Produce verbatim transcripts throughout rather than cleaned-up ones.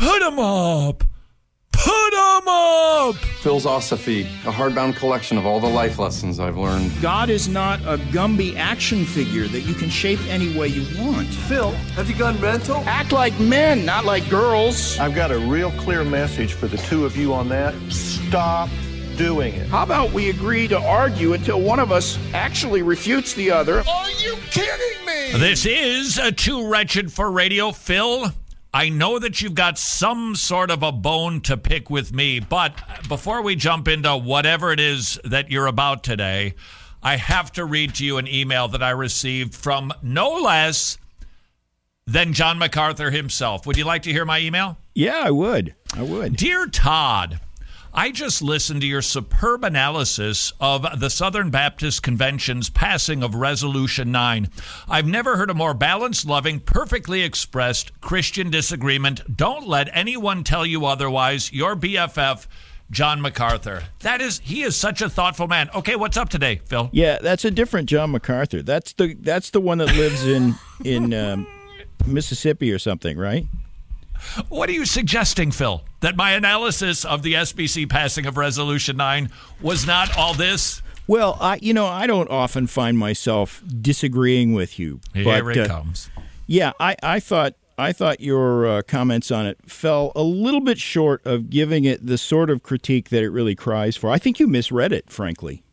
Put 'em up! Put 'em up! Philosophy, a hardbound collection of all the life lessons I've learned. God is not a Gumby action figure that you can shape any way you want. Phil, have you gone mental? Act like men, not like girls. I've got a real clear message for the two of you on that. Stop doing it. How about we agree to argue until one of us actually refutes the other? Are you kidding me? This is a Too Wretched for Radio. Phil, I know that you've got some sort of a bone to pick with me, but before we jump into whatever it is that you're about today, I have to read to you an email that I received from no less than John MacArthur himself. Would you like to hear my email? Yeah, I would. I would. Dear Todd, I just listened to your superb analysis of the Southern Baptist Convention's passing of Resolution nine. I've never heard a more balanced, loving, perfectly expressed Christian disagreement. Don't let anyone tell you otherwise. Your B F F, John MacArthur. That is, he is such a thoughtful man. Okay, what's up today, Phil? Yeah, that's a different John MacArthur. That's the that's the one that lives in in um, Mississippi or something, right? What are you suggesting, Phil? That my analysis of the S B C passing of Resolution nine was not all this? Well, I, you know, I don't often find myself disagreeing with you. Here but, it uh, comes. Yeah, I, I thought I thought your uh, comments on it fell a little bit short of giving it the sort of critique that it really cries for. I think you misread it, frankly.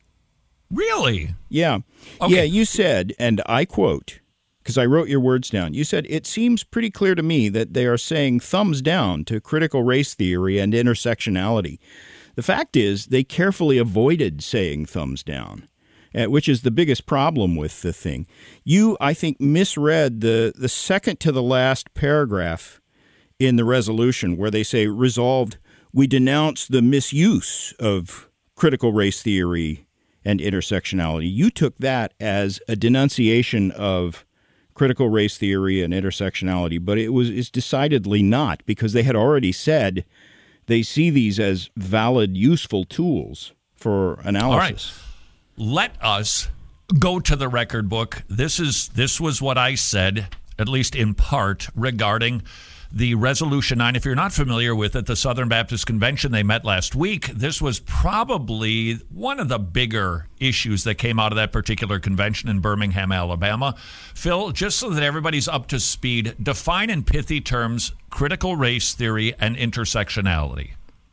Really? Yeah. Okay. Yeah, you said, and I quote, because I wrote your words down. You said, it seems pretty clear to me that they are saying thumbs down to critical race theory and intersectionality. The fact is, they carefully avoided saying thumbs down, uh, which is the biggest problem with the thing. You, I think, misread the, the second to the last paragraph in the resolution where they say, resolved, we denounce the misuse of critical race theory and intersectionality. You took that as a denunciation of critical race theory and intersectionality, but it was it's decidedly not, because they had already said they see these as valid, useful tools for analysis. All right. Let us go to the record book. This is this was what I said, at least in part, regarding the Resolution nine. If you're not familiar with it, the Southern Baptist Convention, they met last week. This was probably one of the bigger issues that came out of that particular convention in Birmingham, Alabama. Phil, just so that everybody's up to speed, define in pithy terms critical race theory and intersectionality.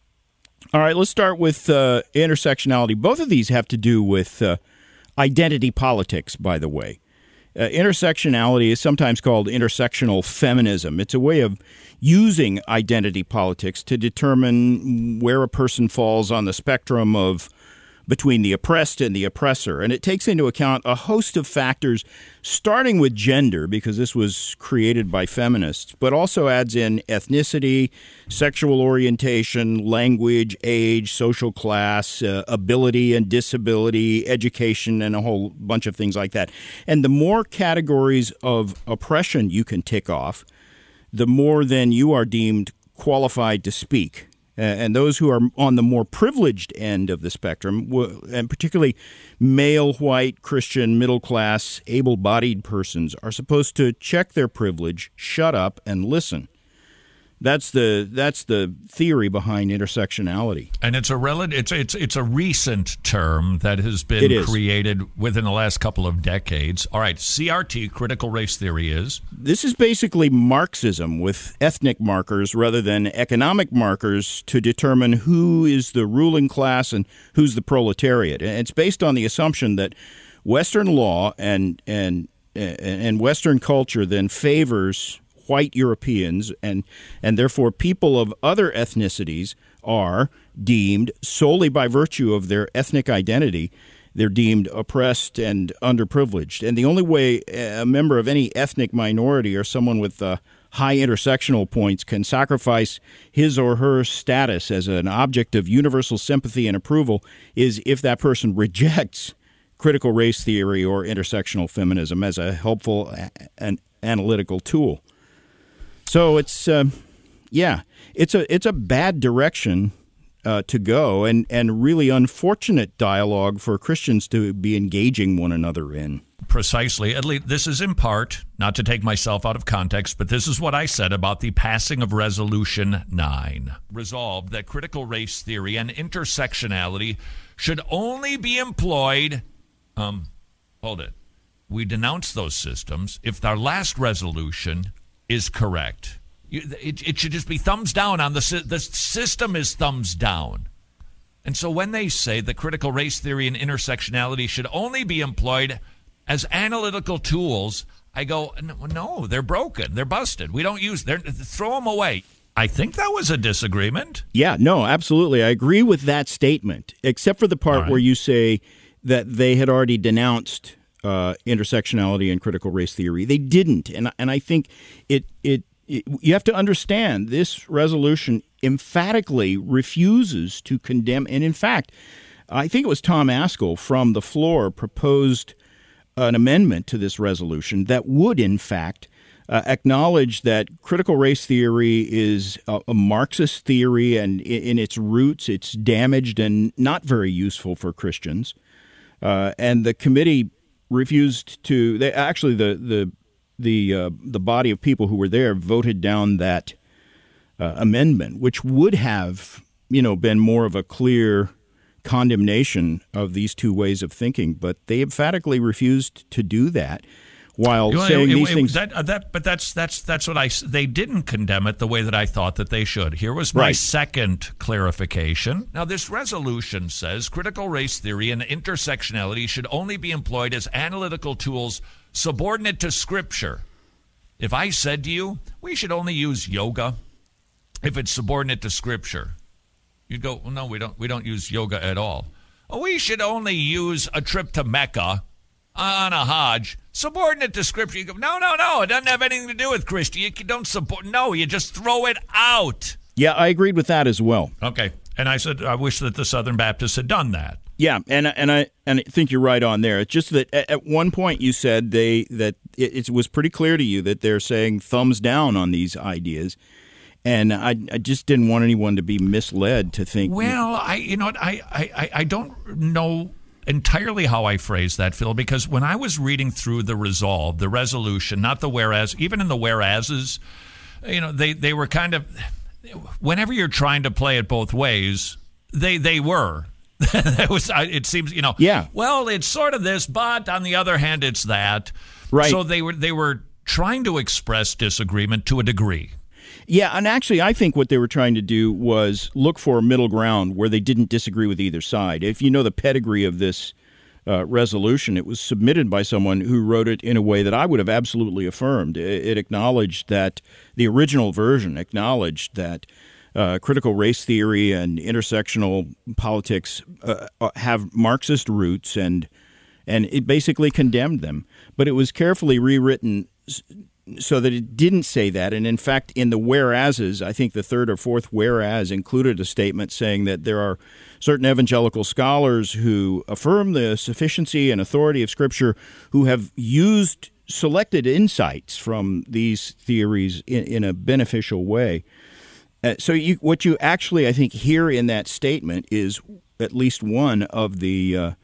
All right, let's start with uh, intersectionality. Both of these have to do with uh, identity politics, by the way. Uh, intersectionality is sometimes called intersectional feminism. It's a way of using identity politics to determine where a person falls on the spectrum of between the oppressed and the oppressor. And it takes into account a host of factors, starting with gender, because this was created by feminists, but also adds in ethnicity, sexual orientation, language, age, social class, uh, ability and disability, education, and a whole bunch of things like that. And the more categories of oppression you can tick off, the more then you are deemed qualified to speak. Uh, and those who are on the more privileged end of the spectrum, w- and particularly male, white, Christian, middle-class, able-bodied persons, are supposed to check their privilege, shut up, and listen. That's the that's the theory behind intersectionality. And it's a rel- it's it's it's a recent term that has been created within the last couple of decades. All right, C R T, critical race theory, is? This is basically Marxism with ethnic markers rather than economic markers to determine who is the ruling class and who's the proletariat. And it's based on the assumption that Western law and and and Western culture then favors white Europeans, and and therefore people of other ethnicities are deemed, solely by virtue of their ethnic identity, they're deemed oppressed and underprivileged. And the only way a member of any ethnic minority or someone with uh, high intersectional points can sacrifice his or her status as an object of universal sympathy and approval is if that person rejects critical race theory or intersectional feminism as a helpful and analytical tool. So it's, uh, yeah, it's a it's a bad direction uh, to go, and, and really unfortunate dialogue for Christians to be engaging one another in. precisely. At least this is in part, not to take myself out of context, but this is what I said about the passing of Resolution nine. Resolved that critical race theory and intersectionality should only be employed. Um, hold it. We denounce those systems if our last resolution is correct. It, it should just be thumbs down on the the system is thumbs down. And so when they say that critical race theory and intersectionality should only be employed as analytical tools, I go, no, they're broken. They're busted. We don't use them. Throw them away. I think that was a disagreement. Yeah, no, absolutely. I agree with that statement, except for the part right. where you say that they had already denounced uh, intersectionality and critical race theory. They didn't. And, and I think it it you have to understand this resolution emphatically refuses to condemn. And in fact, I think it was Tom Ascol from the floor proposed an amendment to this resolution that would, in fact, uh, acknowledge that critical race theory is a, a Marxist theory, and in, in its roots, it's damaged and not very useful for Christians. Uh, and the committee refused to. They actually the the the uh, the body of people who were there voted down that uh, amendment, which would have, you know, been more of a clear condemnation of these two ways of thinking. But they emphatically refused to do that, while well, saying it, these it, things. That, uh, that, but that's that's that's what I. They didn't condemn it the way that I thought that they should. Here was my right. second clarification. Now, this resolution says critical race theory and intersectionality should only be employed as analytical tools subordinate to Scripture. If I said to you, we should only use yoga if it's subordinate to Scripture, you'd go, well, no, we don't. We don't use yoga at all. Oh, we should only use a trip to Mecca on a Hajj subordinate to Scripture. You go, no, no, no. It doesn't have anything to do with Christian. You don't support. No, you just throw it out. Yeah, I agreed with that as well. Okay, and I said I wish that the Southern Baptists had done that. Yeah, and and I and I think you're right on there. It's just that at one point you said they that it, it was pretty clear to you that they're saying thumbs down on these ideas, and I I just didn't want anyone to be misled to think. Well, I you know what I I I don't know entirely how I phrased that, Phil, because when I was reading through the resolve, the resolution, not the whereas, even in the whereases, you know, they they were kind of. Whenever you're trying to play it both ways, they they were. That was. It seems, you know. Yeah. Well, it's sort of this, but on the other hand, it's that. Right. So they were they were trying to express disagreement to a degree. Yeah, and actually, I think what they were trying to do was look for a middle ground where they didn't disagree with either side. If you know the pedigree of this uh, resolution, it was submitted by someone who wrote it in a way that I would have absolutely affirmed. It, it acknowledged that the original version acknowledged that uh, critical race theory and intersectional politics uh, have Marxist roots, and and it basically condemned them. But it was carefully rewritten so that it didn't say that. And in fact, in the whereases, I think the third or fourth whereas included a statement saying that there are certain evangelical scholars who affirm the sufficiency and authority of Scripture who have used selected insights from these theories in, in a beneficial way. Uh, so you, what you actually, I think, hear in that statement is at least one of the uh,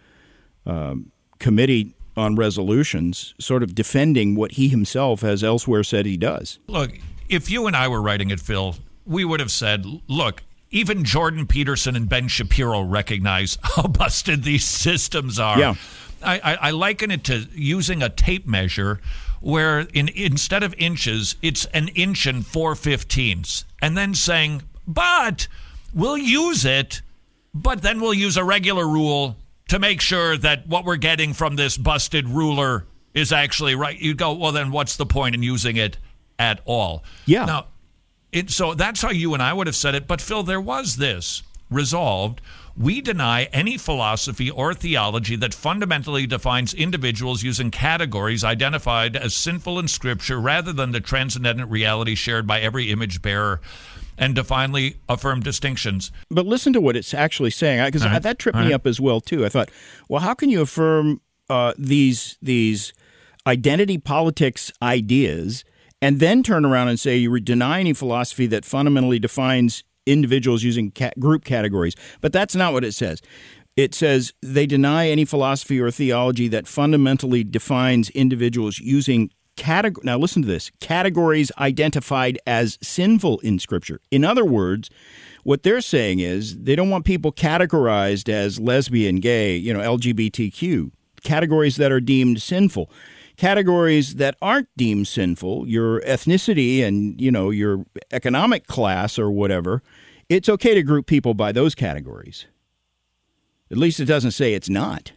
um, committee on resolutions sort of defending what he himself has elsewhere said he does. Look, if you and I were writing it, Phil, we would have said, look, even Jordan Peterson and Ben Shapiro recognize how busted these systems are. Yeah. I, I, I liken it to using a tape measure where in instead of inches, it's an inch and four fifteenths, and then saying, but we'll use it, but then we'll use a regular rule to make sure that what we're getting from this busted ruler is actually right. You go, well, then what's the point in using it at all? Yeah. Now, it, so that's how you and I would have said it. But, Phil, there was this resolved. We deny any philosophy or theology that fundamentally defines individuals using categories identified as sinful in Scripture rather than the transcendent reality shared by every image bearer, and divinely affirm distinctions. But listen to what it's actually saying, because right. that tripped All me right. up as well, too. I thought, well, how can you affirm uh, these these identity politics ideas and then turn around and say you deny any philosophy that fundamentally defines individuals using ca- group categories? But that's not what it says. It says they deny any philosophy or theology that fundamentally defines individuals using categories. Now listen to this, categories identified as sinful in Scripture. In other words, what they're saying is they don't want people categorized as lesbian, gay, you know, L G B T Q, categories that are deemed sinful. Categories that aren't deemed sinful, your ethnicity and, you know, your economic class or whatever, it's okay to group people by those categories. At least it doesn't say it's not.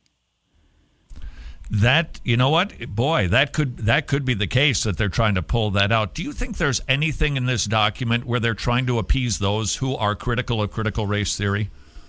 That, you know what, boy, that could that could be the case that they're trying to pull that out. Do you think there's anything in this document where they're trying to appease those who are critical of critical race theory?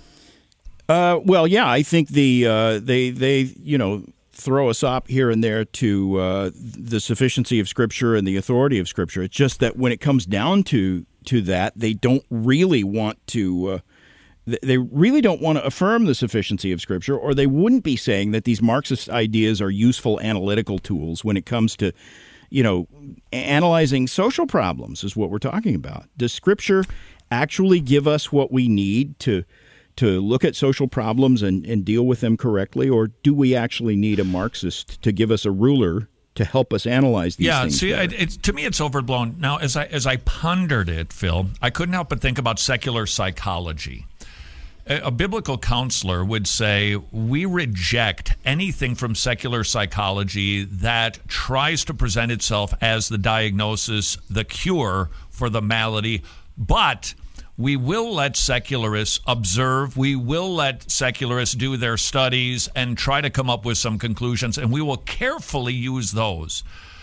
Uh, well, yeah, I think the uh, they they you know throw a sop here and there to uh, the sufficiency of Scripture and the authority of Scripture. It's just that when it comes down to to that, they don't really want to. Uh, They really don't want to affirm the sufficiency of Scripture, or they wouldn't be saying that these Marxist ideas are useful analytical tools when it comes to, you know, analyzing social problems is what we're talking about. Does Scripture actually give us what we need to to look at social problems and, and deal with them correctly, or do we actually need a Marxist to give us a ruler to help us analyze these yeah, things? Yeah, see, it, it's, to me it's overblown. Now, as I as I pondered it, Phil, I couldn't help but think about secular psychology. A biblical counselor would say, we reject anything from secular psychology that tries to present itself as the diagnosis, the cure for the malady, but we will let secularists observe, we will let secularists do their studies and try to come up with some conclusions, and we will carefully use those.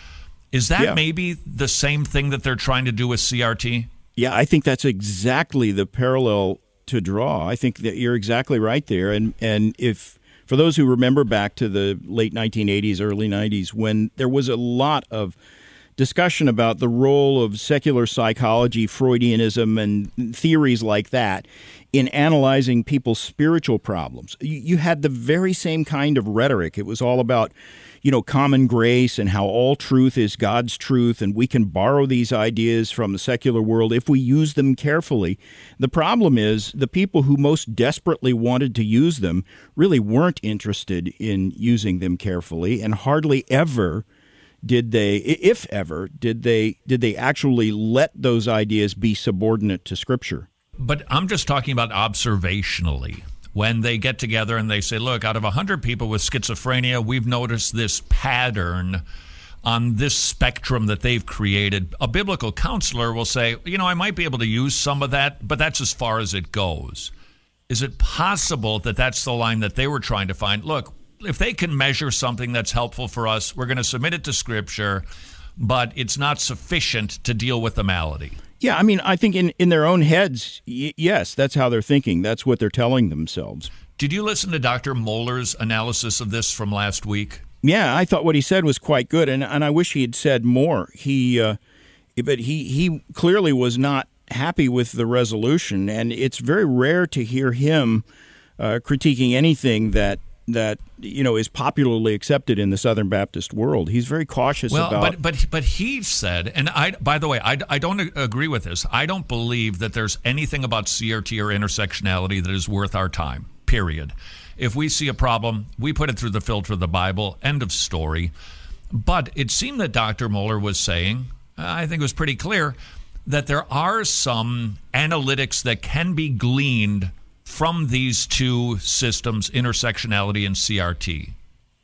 Is that yeah. maybe the same thing that they're trying to do with C R T? Yeah, I think that's exactly the parallel to draw. I think that you're exactly right there. And and if for those who remember back to the late nineteen eighties, early nineties, when there was a lot of discussion about the role of secular psychology, Freudianism, and theories like that in analyzing people's spiritual problems, you, you had the very same kind of rhetoric. It was all about, you know, common grace and how all truth is God's truth, and we can borrow these ideas from the secular world if we use them carefully. The problem is the people who most desperately wanted to use them really weren't interested in using them carefully, and hardly ever did they, if ever, did they did they actually let those ideas be subordinate to Scripture. But I'm just talking about observationally. When they get together and they say, look, out of one hundred people with schizophrenia, we've noticed this pattern on this spectrum that they've created. A biblical counselor will say, you know, I might be able to use some of that, but that's as far as it goes. Is it possible that that's the line that they were trying to find? Look, if they can measure something that's helpful for us, we're going to submit it to Scripture, but it's not sufficient to deal with the malady. Yeah, I mean, I think in, in their own heads, y- yes, that's how they're thinking. That's what they're telling themselves. Did you listen to Doctor Mohler's analysis of this from last week? Yeah, I thought what he said was quite good, and, and I wish he had said more. He, uh, but he, he clearly was not happy with the resolution, and it's very rare to hear him uh, critiquing anything that that you know is popularly accepted in the Southern Baptist world. He's very cautious well, about. But but but he said, and I by the way, I, I don't agree with this. I don't believe that there's anything about C R T or intersectionality that is worth our time. Period. If we see a problem, we put it through the filter of the Bible. End of story. But it seemed that Doctor Mohler was saying, I think it was pretty clear, that there are some analytics that can be gleaned from these two systems, intersectionality and C R T.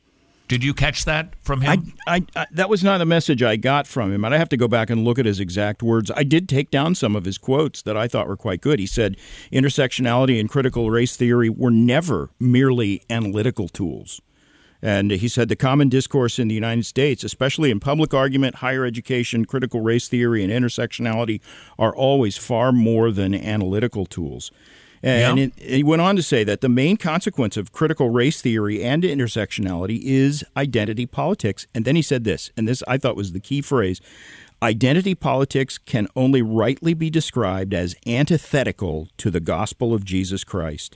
Did you catch that from him? I, I, I, that was not a message I got from him, and I have to go back and look at his exact words. I did take down some of his quotes that I thought were quite good. He said intersectionality and critical race theory were never merely analytical tools. And he said the common discourse in the United States, especially in public argument, higher education, critical race theory, and intersectionality, are always far more than analytical tools. And yeah. it, he went on to say that the main consequence of critical race theory and intersectionality is identity politics. And then he said this, and this I thought was the key phrase: identity politics can only rightly be described as antithetical to the gospel of Jesus Christ.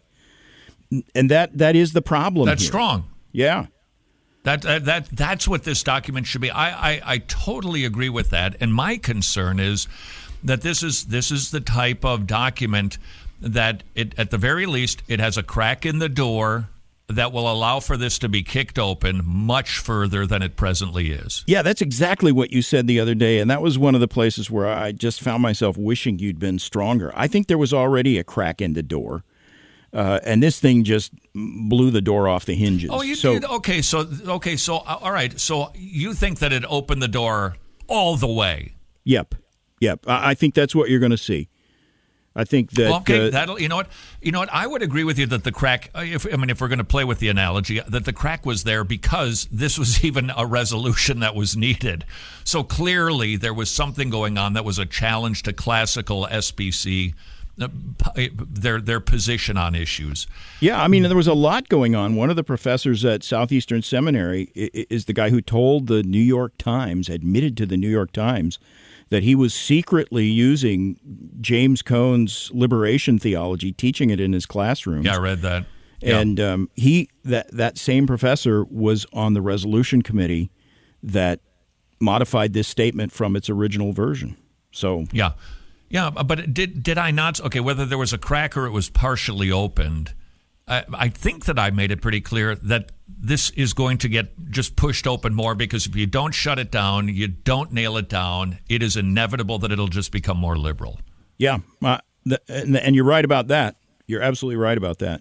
And that that is the problem. That's here. strong. Yeah. That, that that that's what this document should be. I, I, I totally agree with that. And my concern is that this is this is the type of document that it, at the very least, it has a crack in the door that will allow for this to be kicked open much further than it presently is. Yeah, that's exactly what you said the other day, and that was one of the places where I just found myself wishing you'd been stronger. I think there was already a crack in the door, uh, and this thing just blew the door off the hinges. Oh, you so, did? Okay, so, okay, so, uh, all right, so you think that it opened the door all the way? Yep, yep. I, I think that's what you're going to see. I think that well, okay, uh, that'll you know what you know what I would agree with you that the crack. If I mean, if we're going to play with the analogy, that the crack was there because this was even a resolution that was needed. So clearly, there was something going on that was a challenge to classical S B C, uh, their their position on issues. Yeah, I mean, there was a lot going on. One of the professors at Southeastern Seminary is the guy who told the New York Times, admitted to the New York Times, that he was secretly using James Cone's liberation theology, teaching it in his classrooms. Yeah, I read that. Yeah. And um, he that that same professor was on the resolution committee that modified this statement from its original version. So yeah, yeah. But did did I not? Okay, whether there was a crack or it was partially opened, I, I think that I made it pretty clear that this is going to get just pushed open more, because if you don't shut it down, you don't nail it down, it is inevitable that it'll just become more liberal. Yeah, uh, the, and, and you're right about that. You're absolutely right about that.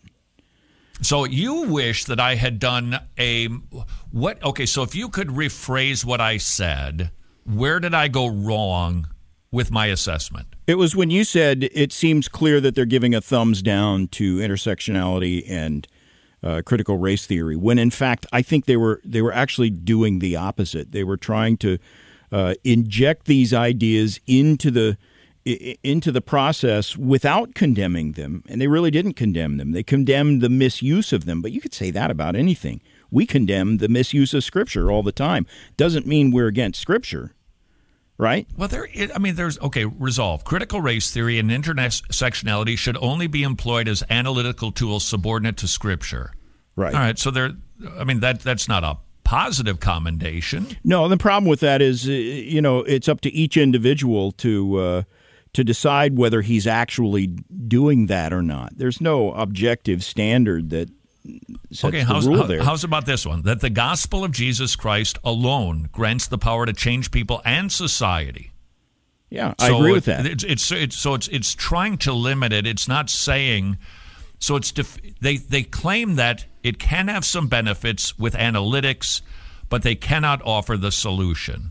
So you wish that I had done a what? Okay, so if you could rephrase what I said, where did I go wrong with my assessment? It was when you said it seems clear that they're giving a thumbs down to intersectionality and Uh, critical race theory, when in fact I think they were they were actually doing the opposite. They were trying to uh, inject these ideas into the I- into the process without condemning them, and they really didn't condemn them. They condemned the misuse of them. But you could say that about anything. We condemn the misuse of Scripture all the time. Doesn't mean we're against Scripture, right? Well, there. I mean, there's okay. Resolve. Critical race theory and intersectionality should only be employed as analytical tools subordinate to Scripture. Right. All right. So there. I mean, that that's not a positive commendation. No, the problem with that is, uh, you know, it's up to each individual to uh, to decide whether he's actually doing that or not. There's no objective standard that sets okay, the how's, rule how, there. how's about this one? That the gospel of Jesus Christ alone grants the power to change people and society. Yeah, I so agree it, with that. It's, it's it's so it's it's trying to limit it. It's not saying. So it's def, they they claim that it can have some benefits with analytics, but they cannot offer the solution.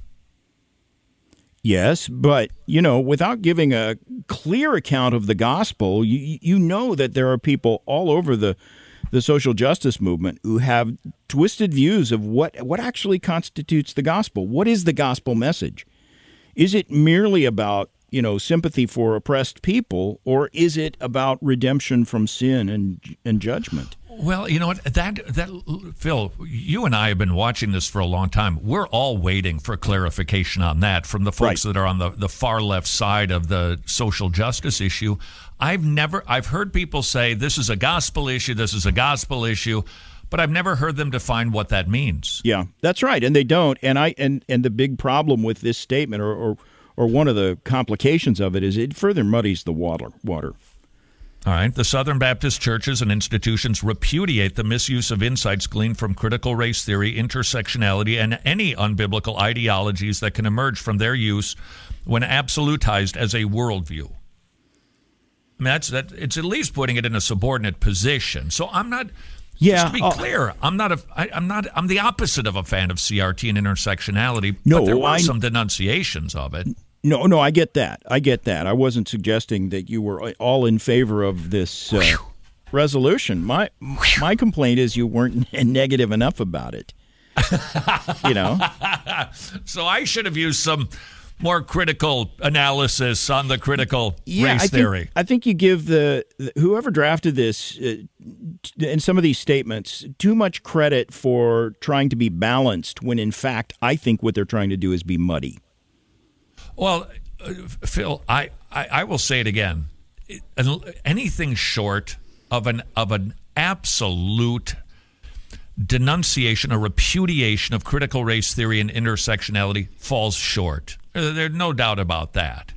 Yes, but, you know, without giving a clear account of the gospel, you, you know that there are people all over the the social justice movement who have twisted views of what, what actually constitutes the gospel. What is the gospel message? Is it merely about, you know, sympathy for oppressed people, or is it about redemption from sin and and judgment? Well, you know what, that that Phil, you and I have been watching this for a long time. We're all waiting for clarification on that from the folks Right. that are on the, the far left side of the social justice issue. I've never I've heard people say this is a gospel issue, this is a gospel issue, but I've never heard them define what that means. Yeah, that's right, and they don't. And I and, and the big problem with this statement, or, or or one of the complications of it, is it further muddies the water. Water. All right. The Southern Baptist churches and institutions repudiate the misuse of insights gleaned from critical race theory, intersectionality, and any unbiblical ideologies that can emerge from their use when absolutized as a worldview. I mean, that's that. It's at least putting it in a subordinate position. So I'm not. Yeah, Just to be uh, clear, I'm not a. I, I'm not. I'm the opposite of a fan of C R T and intersectionality. No, but there were I- some denunciations of it. No, no, I get that. I get that. I wasn't suggesting that you were all in favor of this uh, resolution. My my complaint is you weren't negative enough about it. You know. So I should have used some more critical analysis on the critical Yeah, race I theory. think, I think you give the whoever drafted this uh, in some of these statements too much credit for trying to be balanced, when in fact I think what they're trying to do is be muddy. Well, uh, Phil, I, I, I will say it again. It, anything short of an of an absolute denunciation or repudiation of critical race theory and intersectionality falls short. There's no doubt about that.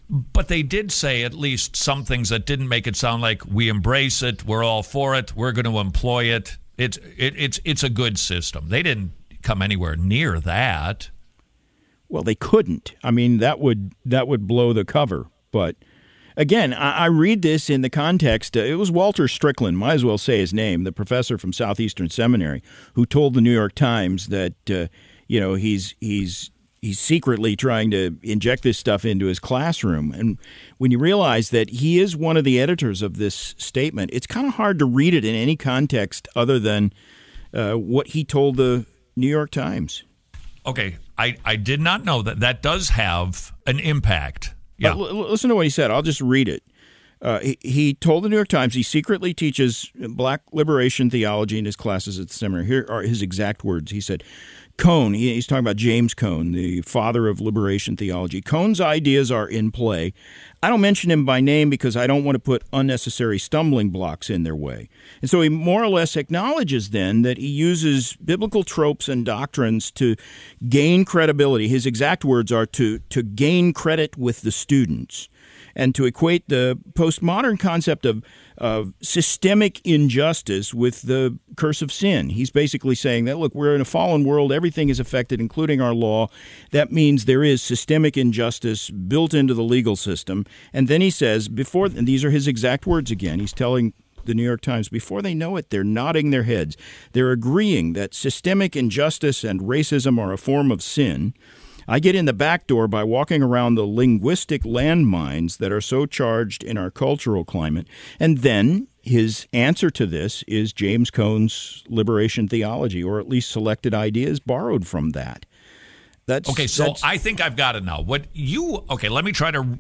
But they did say at least some things that didn't make it sound like we embrace it, we're all for it, we're going to employ it. It's it, it's it's a good system. They didn't come anywhere near that. Well, they couldn't. I mean, that would that would blow the cover. But again, I, I read this in the context. Uh, it was Walter Strickland, might as well say his name, the professor from Southeastern Seminary, who told the New York Times that uh, you know he's he's. He's secretly trying to inject this stuff into his classroom. And when you realize that he is one of the editors of this statement, it's kind of hard to read it in any context other than uh, what he told the New York Times. Okay, I, I did not know that that does have an impact. Yeah. L- listen to what he said. I'll just read it. Uh, he, he told the New York Times he secretly teaches black liberation theology in his classes at the seminary. Here are his exact words. He said, Cone, he, he's talking about James Cone, the father of liberation theology. Cone's ideas are in play. I don't mention him by name because I don't want to put unnecessary stumbling blocks in their way. And so he more or less acknowledges then that he uses biblical tropes and doctrines to gain credibility. His exact words are to, to gain credit with the students, and to equate the postmodern concept of, of systemic injustice with the curse of sin. He's basically saying that, look, we're in a fallen world. Everything is affected, including our law. That means there is systemic injustice built into the legal system. And then he says, before, and these are his exact words again, he's telling the New York Times, before they know it, they're nodding their heads. They're agreeing that systemic injustice and racism are a form of sin. I get in the back door by walking around the linguistic landmines that are so charged in our cultural climate. And then his answer to this is James Cone's liberation theology, or at least selected ideas borrowed from that. That's okay. So that's, I think I've got it now. What you okay? Let me try to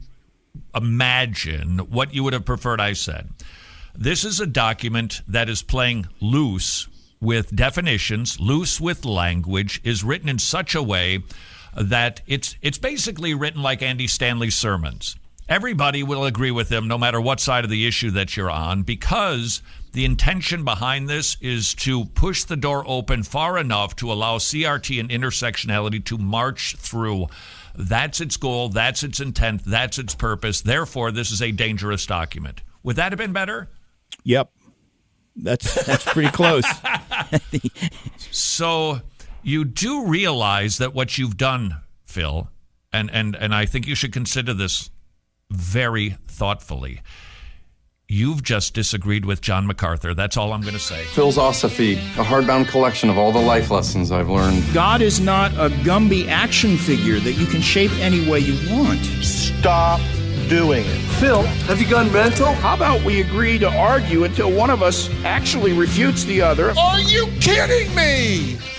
imagine what you would have preferred I said. This is a document that is playing loose with definitions, loose with language, is written in such a way that it's it's basically written like Andy Stanley's sermons. Everybody will agree with him no matter what side of the issue that you're on, because the intention behind this is to push the door open far enough to allow C R T and intersectionality to march through. That's its goal. That's its intent. That's its purpose. Therefore, this is a dangerous document. Would that have been better? Yep. That's, that's pretty close. So you do realize that what you've done, Phil, and, and, and I think you should consider this very thoughtfully. You've just disagreed with John MacArthur. That's all I'm going to say. Phil's Osophy, a hardbound collection of all the life lessons I've learned. God is not a Gumby action figure that you can shape any way you want. Stop doing it. Phil, have you gone mental? How about we agree to argue until one of us actually refutes the other? Are you kidding me?